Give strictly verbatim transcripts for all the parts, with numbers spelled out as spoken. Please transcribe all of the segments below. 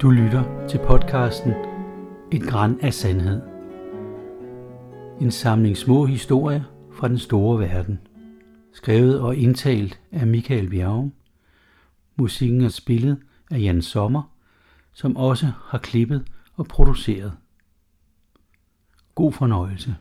Du lytter til podcasten Et gran af sandhed. En samling små historier fra den store verden. Skrevet og indtalt af Michael Bjerge. Musikken er spillet af Jan Sommer, som også har klippet og produceret. God fornøjelse.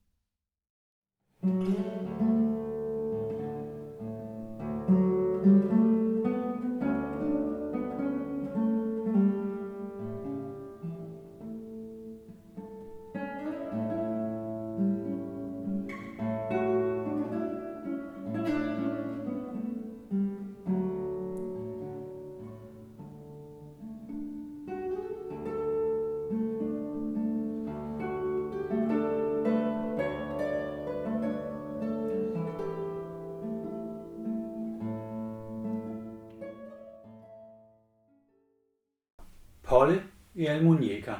Polle i Almuñécar.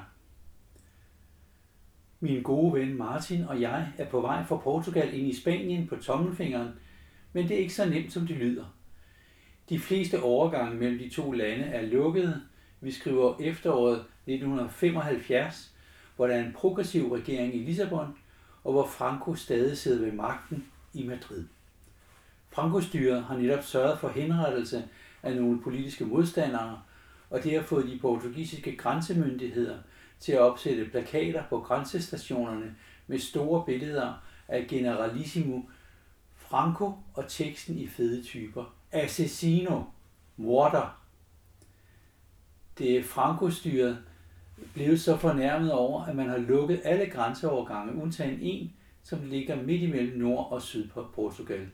Min gode ven Martin og jeg er på vej fra Portugal ind i Spanien på tommelfingeren, men det er ikke så nemt, som det lyder. De fleste overgange mellem de to lande er lukkede. Vi skriver efteråret nitten femoghalvfjerds, hvor der er en progressiv regering i Lissabon, og hvor Franco stadig sidder ved magten i Madrid. Franco-styret har netop sørget for henrettelse af nogle politiske modstandere, og det har fået de portugisiske grænsemyndigheder til at opsætte plakater på grænsestationerne med store billeder af Generalissimo Franco og teksten i fede typer. Assassino, morder. Det er Franco-styret blevet så fornærmet over, at man har lukket alle grænseovergange, undtagen en, som ligger midt imellem Nord- og Syd på Portugal.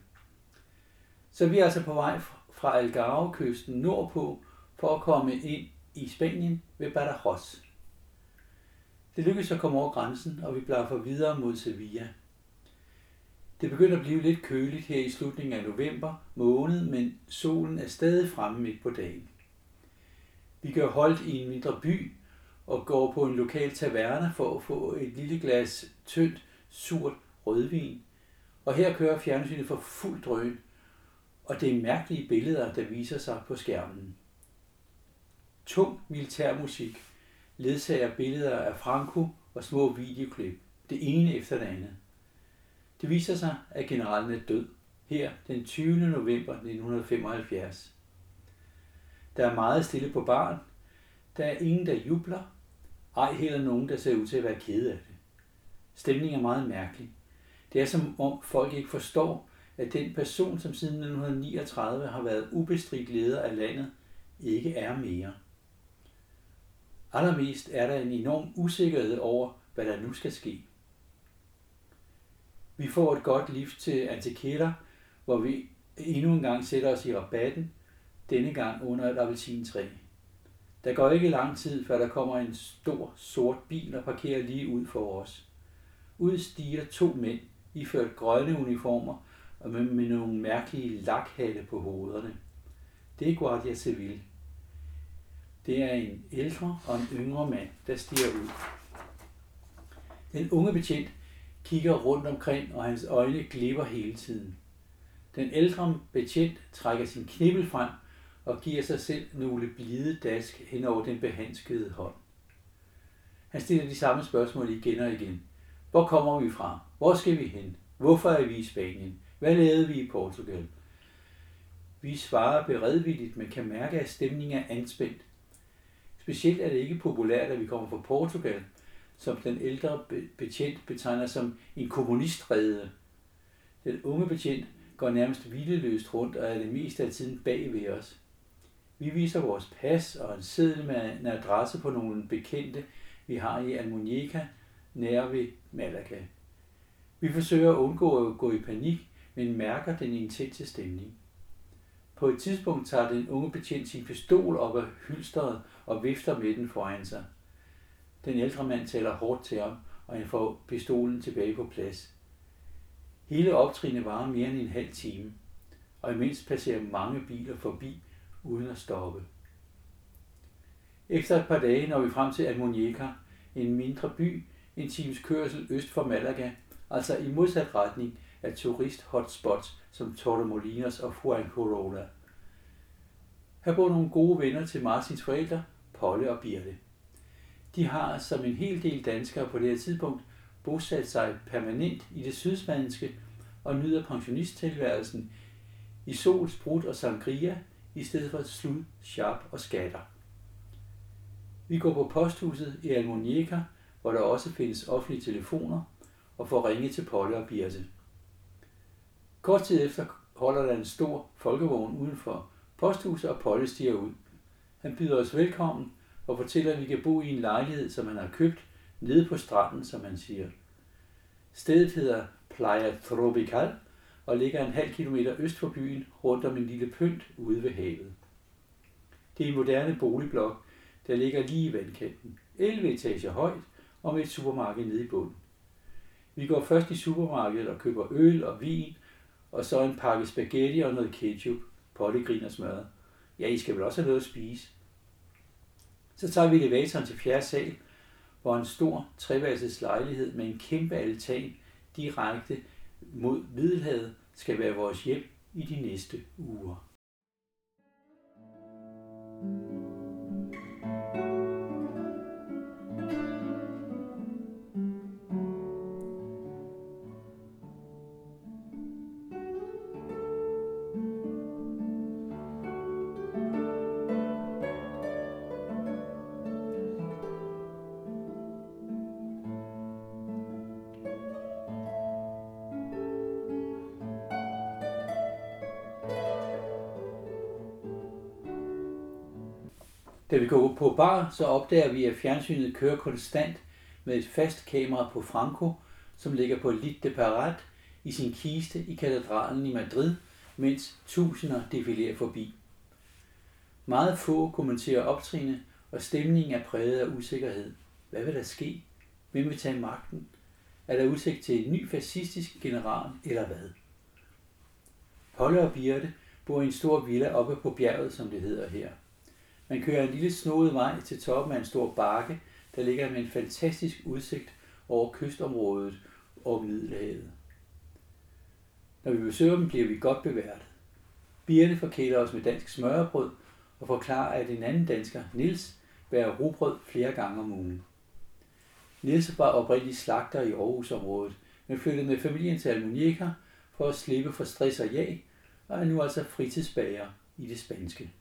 Så vi er altså på vej fra Algarve-kysten nordpå, for at komme ind i Spanien ved Badajoz. Det lykkedes at komme over grænsen, og vi blaffer videre mod Sevilla. Det begynder at blive lidt køligt her i slutningen af november måned, men solen er stadig fremme midt på dagen. Vi gør holdt i en mindre by og går på en lokal taverne for at få et lille glas tyndt, surt rødvin. Og her kører fjernsynet for fuld drøn, og det er mærkelige billeder, der viser sig på skærmen. Tung militærmusik ledsager billeder af Franco og små videoklip, det ene efter det andet. Det viser sig, at generalen er død, her den tyvende november nitten femoghalvfjerds. Der er meget stille på baren. Der er ingen, der jubler. Ej heller nogen, der ser ud til at være kede af det. Stemningen er meget mærkelig. Det er som om folk ikke forstår, at den person, som siden nitten niogtredive har været ubestridt leder af landet, ikke er mere. Allermest er der en enorm usikkerhed over, hvad der nu skal ske. Vi får et godt lift til Antequera, hvor vi endnu en gang sætter os i rabatten, denne gang under et appelsintræ. Der går ikke lang tid, før der kommer en stor sort bil og parkerer lige ud for os. Ud stiger to mænd, iført grønne uniformer og med, med nogle mærkelige lakhatte på hovederne. Det er Guardia Civil. Det er en ældre og en yngre mand, der stiger ud. Den unge betjent kigger rundt omkring, og hans øjne glipper hele tiden. Den ældre betjent trækker sin knibbel frem og giver sig selv nogle blide dask hen over den behandskede hånd. Han stiller de samme spørgsmål igen og igen. Hvor kommer vi fra? Hvor skal vi hen? Hvorfor er vi i Spanien? Hvad lavede vi i Portugal? Vi svarer beredvilligt, men kan mærke, at stemningen er anspændt. Specielt er det ikke populært, at vi kommer fra Portugal, som den ældre betjent betegner som en kommunistrede. Den unge betjent går nærmest hvileløst rundt og er det meste af tiden bag ved os. Vi viser vores pas og en seddel med en adresse på nogle bekendte, vi har i Almuñécar, nær ved Malaga. Vi forsøger at undgå at gå i panik, men mærker den intense stemning. På et tidspunkt tager den unge betjent sin pistol op af hylsteret og vifter med den foran sig. Den ældre mand taler hårdt til ham, og han får pistolen tilbage på plads. Hele optrinet varer mere end en halv time, og imens passerer mange biler forbi uden at stoppe. Efter et par dage når vi frem til Almuñécar, en mindre by, en times kørsel øst for Malaga, altså i modsat retning af turist-hotspots som Torremolinos og Fuengirola. Her bor nogle gode venner til Martins forældre, Polle og Birte. De har, som en hel del danskere på det her tidspunkt, bosat sig permanent i det sydspanske og nyder pensionisttilværelsen i sol, sprut og sangria i stedet for slud, sharp og skatter. Vi går på posthuset i Almuñécar, hvor der også findes offentlige telefoner, og får ringet til Polle og Birte. Kort tid efter holder der en stor folkevogn uden for posthuset, og Polle stiger ud. Han byder os velkommen og fortæller, at vi kan bo i en lejlighed, som han har købt nede på stranden, som han siger. Stedet hedder Playa Tropical og ligger en halv kilometer øst for byen rundt om en lille pynt ude ved havet. Det er en moderne boligblok, der ligger lige i vandkanten, elleve etager højt og med et supermarked nede i bunden. Vi går først i supermarkedet og køber øl og vin, og så en pakke spaghetti og noget ketchup. Polle griner smørret. Ja, I skal vel også have noget at spise. Så tager vi elevatoren til fjerde sal, hvor en stor treværelses lejlighed med en kæmpe altan direkte mod Middelhavet skal være vores hjem i de næste uger. Da vi går på bar, så opdager vi, at fjernsynet kører konstant med et fast kamera på Franco, som ligger på Lit de Parat i sin kiste i katedralen i Madrid, mens tusinder defilerer forbi. Meget få kommenterer optrinene, og stemningen er præget af usikkerhed. Hvad vil der ske? Hvem vil tage magten? Er der udsigt til en ny fascistisk general, eller hvad? Polle og Birte bor i en stor villa oppe på bjerget, som det hedder her. Man kører en lille snoet vej til toppen af en stor bakke, der ligger med en fantastisk udsigt over kystområdet og Middelhavet. Når vi besøger dem, bliver vi godt beværtet. Birte forkæler os med dansk smørrebrød og forklarer, at en anden dansker, Niels, bærer rugbrød flere gange om ugen. Niels var oprindelig slagter i Aarhusområdet, men flyttede med familien til Almuñécar for at slippe for stress og jag, og er nu altså fritidsbager i det spanske.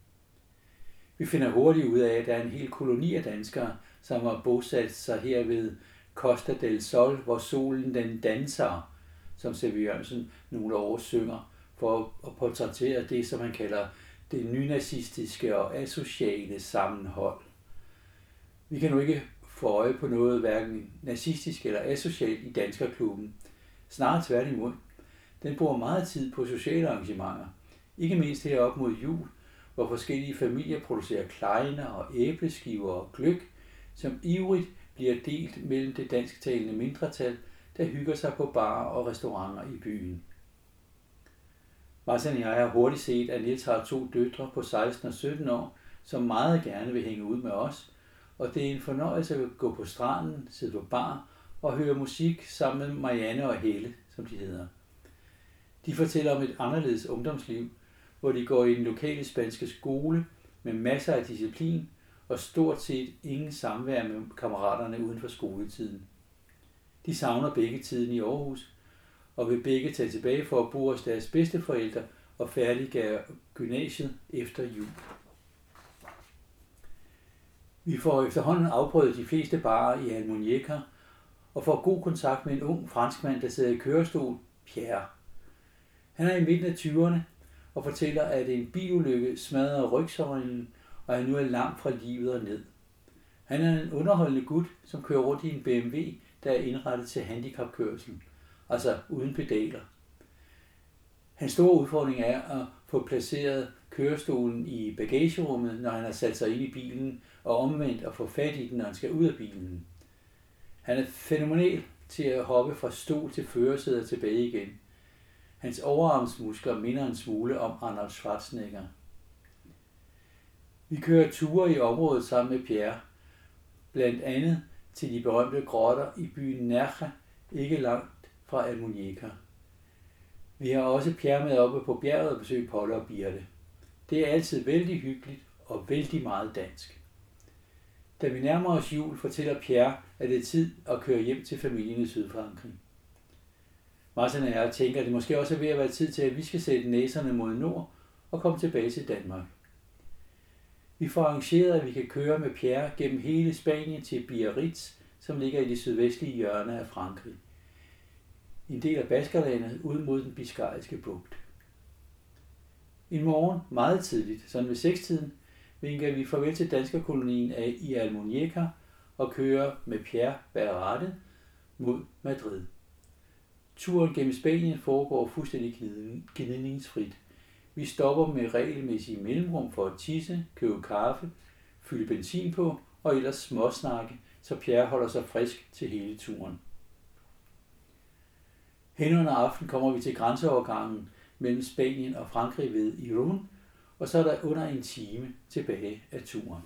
Vi finder hurtigt ud af, at der er en hel koloni af danskere, som har bosat sig her ved Costa del Sol, hvor solen den danser, som C V Jørgensen nogle år synger, for at portrættere det, som han kalder det nynazistiske og asociale sammenhold. Vi kan nu ikke få øje på noget hverken nazistisk eller asocialt i Danskerklubben. Snarere tværtimod. Den bruger meget tid på sociale arrangementer, ikke mindst heroppe mod jul, hvor forskellige familier producerer kleiner og æbleskiver og gløgg, som ivrigt bliver delt mellem det dansktalende mindretal, der hygger sig på barer og restauranter i byen. Martin og jeg har hurtigt set, at Niels har to døtre på seksten og sytten år, som meget gerne vil hænge ud med os, og det er en fornøjelse at gå på stranden, sidde på bar og høre musik sammen med Marianne og Helle, som de hedder. De fortæller om et anderledes ungdomsliv, hvor de går i den lokale spanske skole med masser af disciplin og stort set ingen samvær med kammeraterne uden for skoletiden. De savner begge tiden i Aarhus og vil begge tage tilbage for at bo hos deres bedsteforældre og færdiggøre gymnasiet efter jul. Vi får efterhånden afprøvet de fleste barer i Almuñécar og får god kontakt med en ung franskmand, der sidder i kørestol, Pierre. Han er i midten af tyverne og fortæller, at en bilulykke smadrede rygsøjlen, og han nu er langt fra livet og ned. Han er en underholdende gut, som kører rundt i en B M W, der er indrettet til handicapkørsel, altså uden pedaler. Hans store udfordring er at få placeret kørestolen i bagagerummet, når han har sat sig ind i bilen, og omvendt at få fat i den, når han skal ud af bilen. Han er fænomenal til at hoppe fra stol til førersæde og tilbage igen. Hans overarmsmuskler minder en smule om Arnold Schwarzenegger. Vi kører ture i området sammen med Pierre, blandt andet til de berømte grotter i byen Nerja, ikke langt fra Almuñécar. Vi har også Pierre med oppe på bjerget og besøger Polle og Birte. Det er altid vældig hyggeligt og vældig meget dansk. Da vi nærmer os jul, fortæller Pierre, at det er tid at køre hjem til familien i Sydfrankrig. Martin og jeg tænker, at det måske også er ved at være tid til, at vi skal sætte næserne mod nord og komme tilbage til Danmark. Vi får arrangeret, at vi kan køre med Pierre gennem hele Spanien til Biarritz, som ligger i det sydvestlige hjørne af Frankrig. En del af Baskerlandet ud mod den Biskajske bugt. En morgen, meget tidligt, sådan ved sekstiden, vinker vi farvel til danskerkolonien af i Almuñécar og kører med Pierre bag rattet mod Madrid. Turen gennem Spanien foregår fuldstændig gnidningsfrit. Vi stopper med regelmæssige mellemrum for at tisse, købe kaffe, fylde benzin på og ellers småsnakke, så Pierre holder sig frisk til hele turen. Hen under aften kommer vi til grænseovergangen mellem Spanien og Frankrig ved Irún, og så er der under en time tilbage af turen.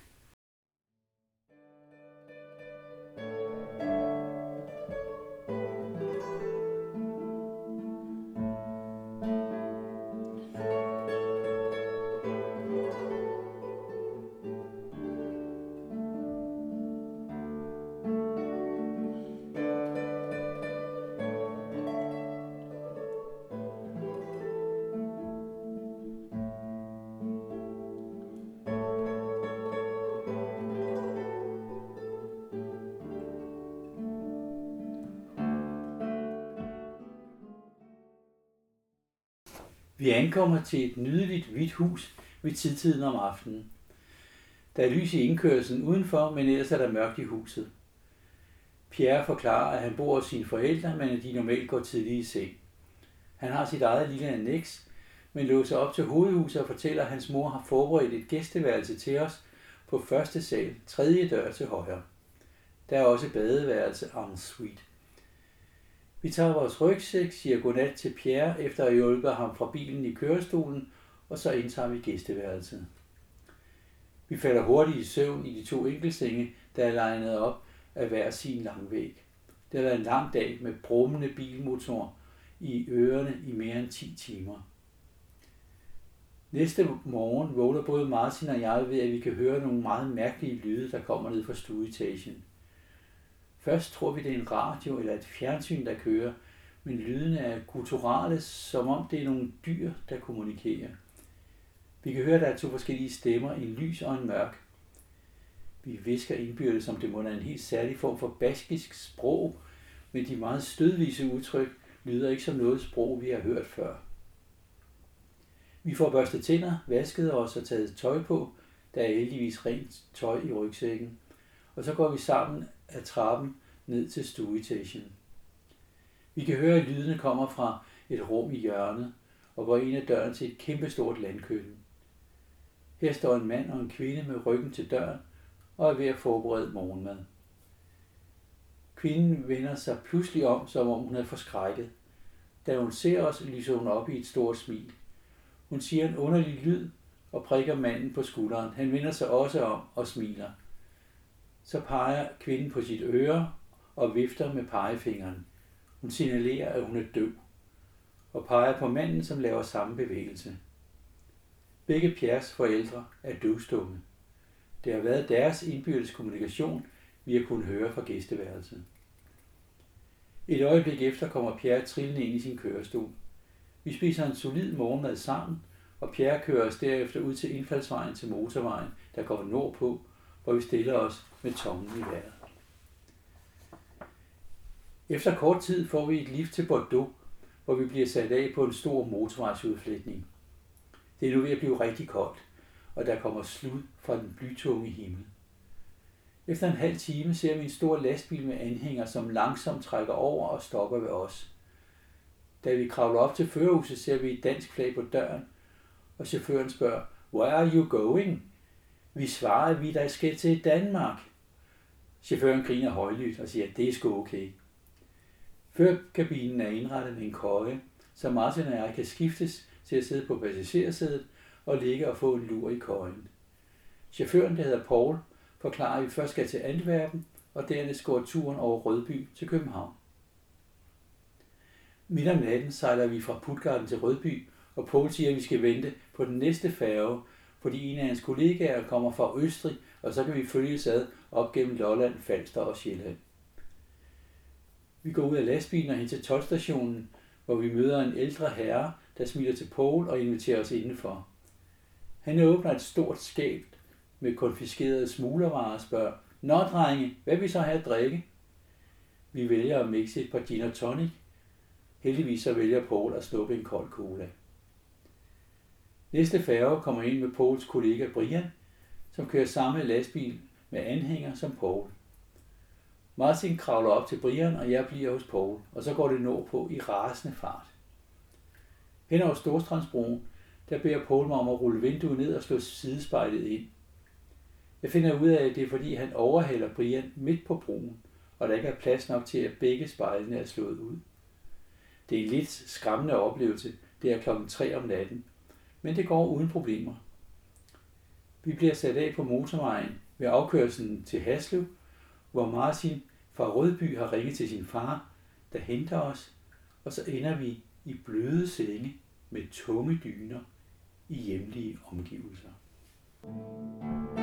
Vi ankommer til et nydeligt hvidt hus ved tidtiden om aftenen. Der er lys i indkørslen udenfor, men ellers er der mørkt i huset. Pierre forklarer, at han bor hos sine forældre, men at de normalt går tidligt i seng. Han har sit eget lille anneks, men låser op til hovedhuset og fortæller, at hans mor har forberedt et gæsteværelse til os på første sal, tredje dør til højre. Der er også badeværelse en suite. Vi tager vores rygsæk, siger godnat til Pierre, efter at hjælpe ham fra bilen i kørestolen, og så indtager vi gæsteværelset. Vi falder hurtigt i søvn i de to enkeltsenge, der er legnet op af hver sin langvæg. Det har været en lang dag med brummende bilmotor i ørerne i mere end ti timer. Næste morgen vågner både Martin og jeg ved, at vi kan høre nogle meget mærkelige lyde, der kommer ned fra stueetagen. Først tror vi, det er en radio eller et fjernsyn, der kører, men lydene er gutturale, som om det er nogle dyr, der kommunikerer. Vi kan høre, at der er to forskellige stemmer, en lys og en mørk. Vi hvisker indbyrdes, som det må være en helt særlig form for baskisk sprog, men de meget stødvise udtryk lyder ikke som noget sprog, vi har hørt før. Vi får børstet tænder, vasket os og taget tøj på, der er heldigvis rent tøj i rygsækken, og så går vi sammen af trappen ned til stueetagen. Vi kan høre, at lydene kommer fra et rum i hjørnet, og går ind ad døren til et kæmpestort landkøkken. Her står en mand og en kvinde med ryggen til døren og er ved at forberede morgenmad. Kvinden vender sig pludselig om, som om hun er forskrækket. Da hun ser os, lyser hun op i et stort smil. Hun siger en underlig lyd og prikker manden på skulderen. Han vender sig også om og smiler. Så peger kvinden på sit øre og vifter med pegefingeren. Hun signalerer, at hun er døv, og peger på manden, som laver samme bevægelse. Begge Pierres forældre er døvstumme. Det har været deres indbyrdes kommunikation, vi har kunnet høre fra gæsteværelset. Et øjeblik efter kommer Pierre trillende ind i sin kørestol. Vi spiser en solid morgenmad sammen, og Pierre kører os derefter ud til indfaldsvejen til motorvejen, der går nordpå, hvor vi stiller os med tommen i vejret. Efter kort tid får vi et lift til Bordeaux, hvor vi bliver sat af på en stor motorvejsudflætning. Det er nu ved at blive rigtig koldt, og der kommer slud fra den blytunge himmel. Efter en halv time ser vi en stor lastbil med anhænger, som langsomt trækker over og stopper ved os. Da vi kravler op til førerhuset, ser vi et dansk flag på døren, og chaufføren spørger, "Where are you going?" Vi svarer, at vi der skal til Danmark. Chaufføren griner højlydt og siger, at det er sgu okay. Førerkabinen er indrettet med en køje, så Martin og jeg kan skiftes til at sidde på passagersædet og ligge og få en lur i køjen. Chaufføren, der hedder Paul, forklarer, at vi først skal til Antwerpen, og dernæst går turen over Rødby til København. Midt om natten sejler vi fra Puttgarden til Rødby, og Paul siger, at vi skal vente på den næste færge, fordi en af hans kollegaer kommer fra Østrig og så kan vi følges ad op gennem Lolland, Falster og Sjælland. Vi går ud af lastbilen og hen til toldstationen, hvor vi møder en ældre herre, der smiler til Poul og inviterer os indenfor. Han åbner et stort skab med konfiskerede smuglervarer og spørger, "Nå, drenge, hvad vil I så have at drikke?" Vi vælger at mixe et par gin og tonic. Heldigvis så vælger Poul at snuppe en kold cola. Næste færge kommer ind med Pouls kollega Brian, som kører samme lastbil med anhænger som Poul. Martin kravler op til Brian, og jeg bliver hos Poul, og så går det nordpå i rasende fart. Hen over Storstrandsbroen, der beder Poul mig om at rulle vinduet ned og slå sidespejlet ind. Jeg finder ud af, at det er fordi han overhaler Brian midt på broen, og der ikke er plads nok til, at begge spejlene er slået ud. Det er en lidt skræmmende oplevelse. Det er klokken tre om natten, men det går uden problemer. Vi bliver sat af på motorvejen ved afkørslen til Haslev, hvor Martin fra Rødby har ringet til sin far, der henter os, og så ender vi i bløde senge med tunge dyner i hjemlige omgivelser.